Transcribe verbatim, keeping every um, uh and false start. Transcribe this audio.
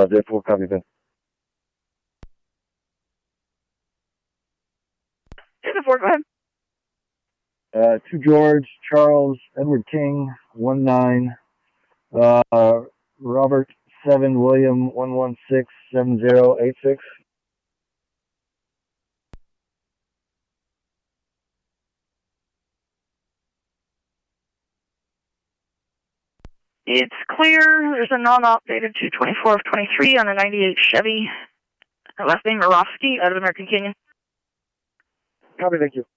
Uh, J four, copy that. J four, go ahead. Uh, to George, Charles, Edward King, one nine, uh, Robert seven, William one one six seven zero eight six. It's clear. There's a non-op dated two twenty-four of twenty-three on a ninety-eight Chevy. Last name Morofsky out of American Canyon. Copy, thank you.